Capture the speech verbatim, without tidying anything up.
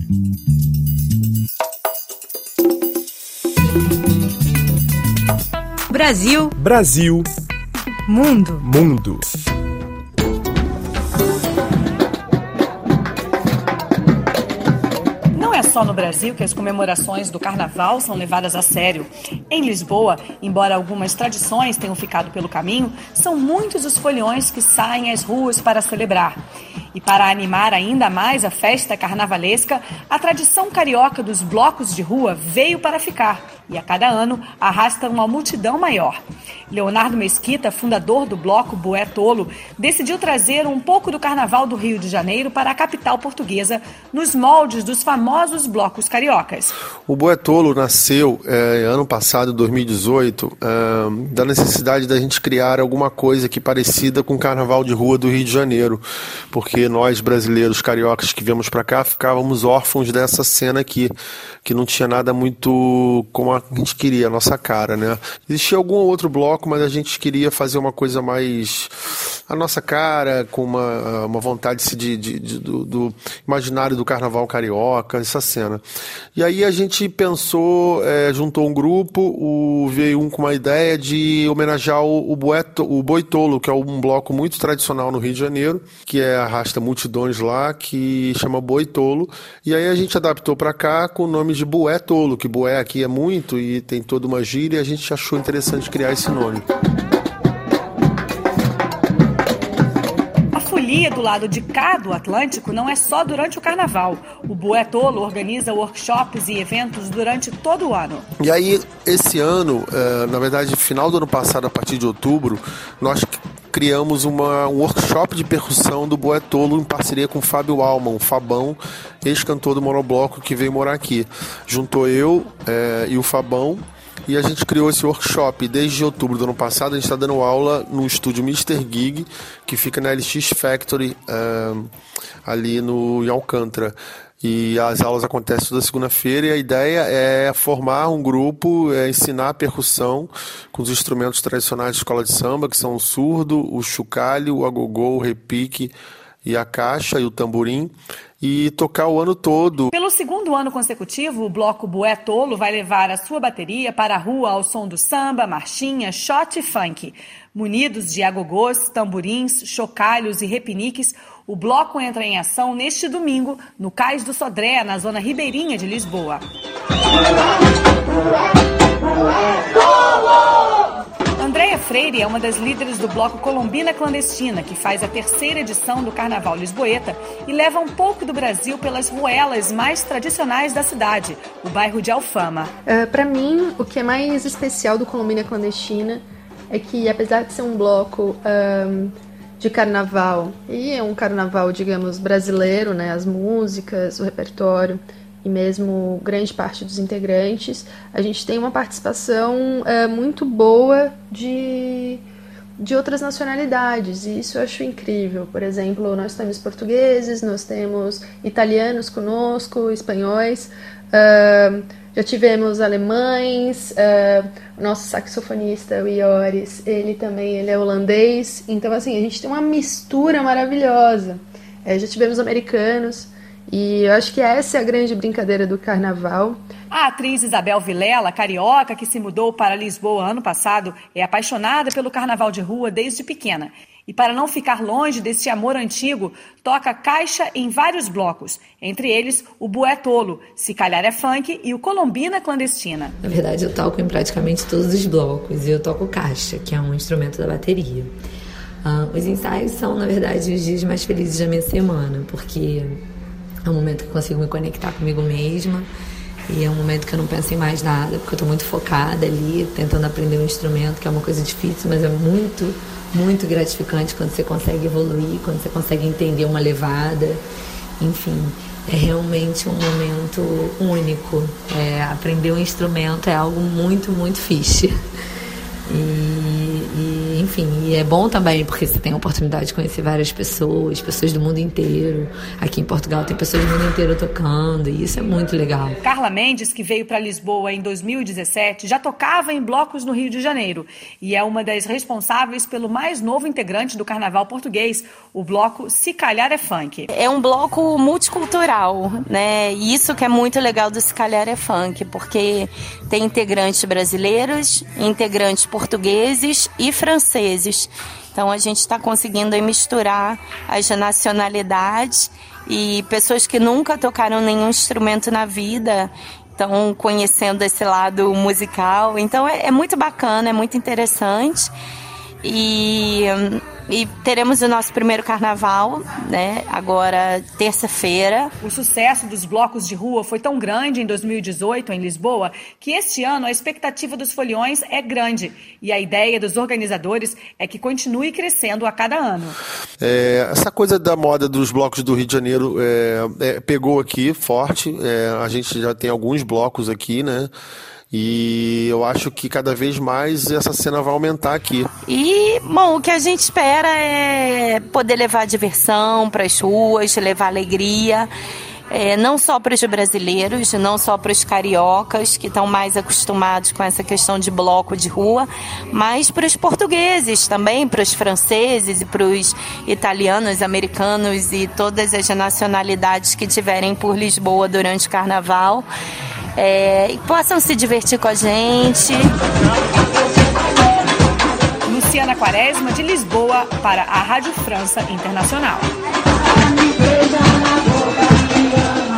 Brasil. Brasil. Mundo. Mundo. Não é só no Brasil que as comemorações do Carnaval são levadas a sério. Em Lisboa, embora algumas tradições tenham ficado pelo caminho, são muitos os foliões que saem às ruas para celebrar. E para animar ainda mais a festa carnavalesca, a tradição carioca dos blocos de rua veio para ficar e a cada ano arrasta uma multidão maior. Leonardo Mesquita, fundador do bloco Boé Tolo, decidiu trazer um pouco do carnaval do Rio de Janeiro para a capital portuguesa, nos moldes dos famosos blocos cariocas. O Boé Tolo nasceu é, ano passado, em dois mil e dezoito, é, da necessidade da gente criar alguma coisa que parecida com o carnaval de rua do Rio de Janeiro, porque nós brasileiros cariocas que viemos para cá ficávamos órfãos dessa cena aqui, que não tinha nada muito como a gente queria, a nossa cara, né? Existia algum outro bloco, mas a gente queria fazer uma coisa mais a nossa cara, com uma, uma vontade de, de, de, do, do imaginário do carnaval carioca, essa cena. E aí a gente pensou, é, juntou um grupo, o, veio um com uma ideia de homenagear o, o, Boeto, o Boi Tolo, que é um bloco muito tradicional no Rio de Janeiro, que é, arrasta multidões lá, que chama Boi Tolo, e aí a gente adaptou para cá com o nome de Boé Tolo, que Boé aqui é muito e tem toda uma gíria, e a gente achou interessante criar esse nome. A folia do lado de cá do Atlântico não é só durante o Carnaval. O Boé Tolo organiza workshops e eventos durante todo o ano. E aí, esse ano, na verdade, final do ano passado, a partir de outubro, nós criamos uma, um workshop de percussão do Boé Tolo em parceria com o Fábio Alman, o Fabão, ex-cantor do Monobloco, que veio morar aqui. Juntou eu é, e o Fabão, e a gente criou esse workshop. Desde outubro do ano passado, a gente está dando aula no estúdio mister Gig, que fica na L X Factory, é, ali no, em Alcântara. E as aulas acontecem toda segunda-feira, e a ideia é formar um grupo, é ensinar a percussão com os instrumentos tradicionais de escola de samba, que são o surdo, o chocalho, o agogô, o repique e a caixa e o tamborim, e tocar o ano todo. Pelo segundo ano consecutivo, o bloco Boé Tolo vai levar a sua bateria para a rua ao som do samba, marchinha, shot e funk. Munidos de agogôs, tamborins, chocalhos e repiniques, o bloco entra em ação neste domingo, no Cais do Sodré, na zona ribeirinha de Lisboa. Andréia Freire é uma das líderes do bloco Colombina Clandestina, que faz a terceira edição do Carnaval Lisboeta e leva um pouco do Brasil pelas ruelas mais tradicionais da cidade, o bairro de Alfama. Uh, Para mim, o que é mais especial do Colombina Clandestina é que, apesar de ser um bloco um, de carnaval, e é um carnaval, digamos, brasileiro, né, as músicas, o repertório e mesmo grande parte dos integrantes, a gente tem uma participação uh, muito boa de, de outras nacionalidades, e isso eu acho incrível. Por exemplo, nós temos portugueses, nós temos italianos conosco, espanhóis, uh, já tivemos alemães, uh, o nosso saxofonista, o Ioris, ele também ele é holandês, então assim, a gente tem uma mistura maravilhosa. Uh, já tivemos americanos, e eu acho que essa é a grande brincadeira do carnaval. A atriz Isabel Vilela, carioca, que se mudou para Lisboa ano passado, é apaixonada pelo carnaval de rua desde pequena. E para não ficar longe desse amor antigo, toca caixa em vários blocos, entre eles o Boé Tolo, Se Calhar é Funk e o Colombina Clandestina. Na verdade, eu toco em praticamente todos os blocos, e eu toco caixa, que é um instrumento da bateria. Uh, os ensaios são, na verdade, os dias mais felizes da minha semana, porque é um momento que eu consigo me conectar comigo mesma, e é um momento que eu não penso em mais nada, porque eu estou muito focada ali, tentando aprender um instrumento, que é uma coisa difícil, mas é muito, muito gratificante quando você consegue evoluir, quando você consegue entender uma levada. Enfim, é realmente um momento único. É, aprender um instrumento é algo muito, muito fixe. E, e, enfim, e é bom também porque você tem a oportunidade de conhecer várias pessoas, pessoas do mundo inteiro. Aqui em Portugal tem pessoas do mundo inteiro tocando, e isso é muito legal. Carla Mendes, que veio para Lisboa em dois mil e dezessete, já tocava em blocos no Rio de Janeiro e é uma das responsáveis pelo mais novo integrante do carnaval português, o bloco Se Calhar é Funk. É um bloco multicultural, né? E isso que é muito legal do Se Calhar é Funk, porque tem integrantes brasileiros, integrantes portugueses e franceses. Então a gente está conseguindo aí misturar as nacionalidades e pessoas que nunca tocaram nenhum instrumento na vida estão conhecendo esse lado musical. Então é, é muito bacana, é muito interessante. E, e teremos o nosso primeiro carnaval, né, agora terça-feira. O sucesso dos blocos de rua foi tão grande em dois mil e dezoito, em Lisboa, que este ano a expectativa dos foliões é grande. E a ideia dos organizadores é que continue crescendo a cada ano. É, essa coisa da moda dos blocos do Rio de Janeiro é, é, pegou aqui forte. É, a gente já tem alguns blocos aqui, né? E eu acho que cada vez mais essa cena vai aumentar aqui. E, bom, o que a gente espera é poder levar diversão para as ruas, levar alegria, é, não só para os brasileiros, não só para os cariocas, que estão mais acostumados com essa questão de bloco de rua, mas para os portugueses também, para os franceses e para os italianos, americanos e todas as nacionalidades que tiverem por Lisboa durante o carnaval. É, e possam se divertir com a gente. Luciana Quaresma, de Lisboa, para a Rádio França Internacional.